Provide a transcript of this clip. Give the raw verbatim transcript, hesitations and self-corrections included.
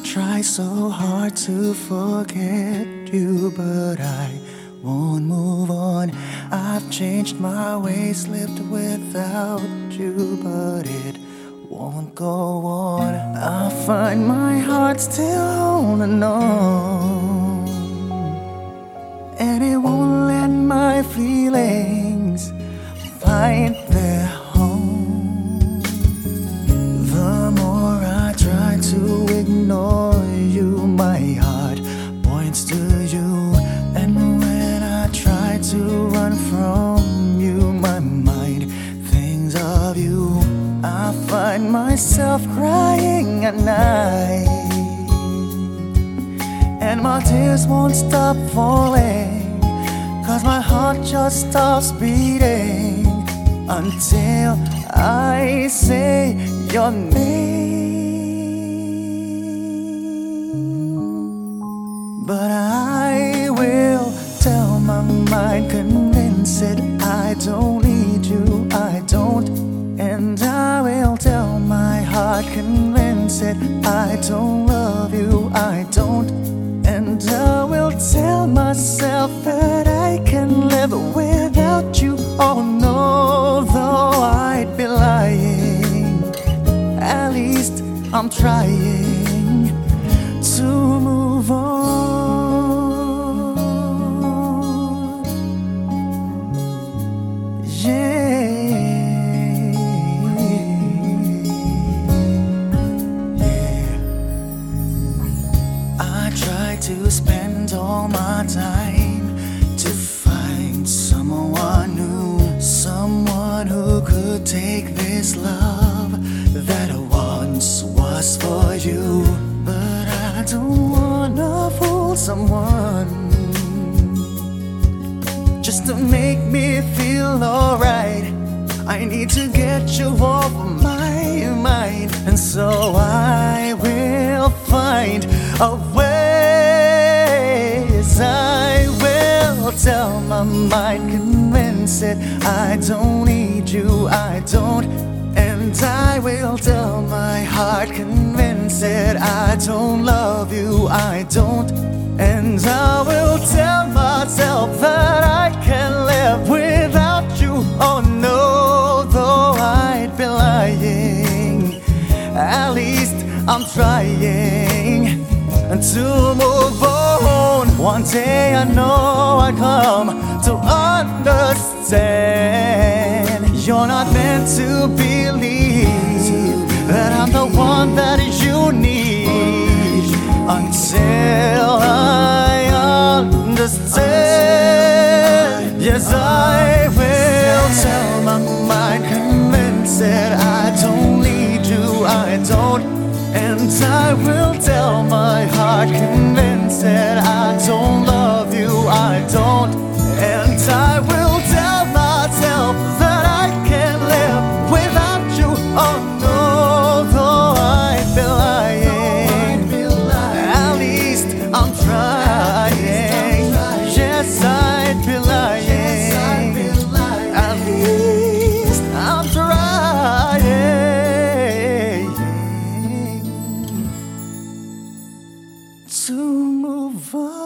try so hard to forget you, but I won't move on. I've changed my ways, lived without you, but it won't go on. I find my heart still holding on, and it won't let my feelings find their home. The more I try to ignore you, my heart points to you, and when I try to run from you, my mind thinks of you. I find myself crying at night, and my tears won't stop falling, 'cause my heart just stops beating until I say your name. But I will tell my mind, convince it I don't need you, I don't. And I will tell my heart, convince it I don't love you, I don't. And I will tell myself that I can live without you. Oh no, though I'd be lying, at least I'm trying to move on. Yeah, yeah. I try to spend all my time to find someone new, someone who could take this love that once was for you. But I don't wanna fool someone just to make me feel alright. I need to get you off my mind, and so I will find a way. I will tell my mind, convince it I don't need you, I don't. And I will tell my heart, convince it I don't love you, I don't. And I will tell myself that I can live without you. Oh no, though I'd be lying, at least I'm trying to move on. One day I know I come to understand you're not meant to believe that I'm the one that you need, until I understand. Yes, I will tell my mind, convince it I don't need you, I don't. And I will tell my heart, convince it I don't love you, I don't. And I will tell myself that I can't live without you. Oh no, though I'd be lying, at least I'm trying. Yes, I'd be lying, at least I'm trying to move on.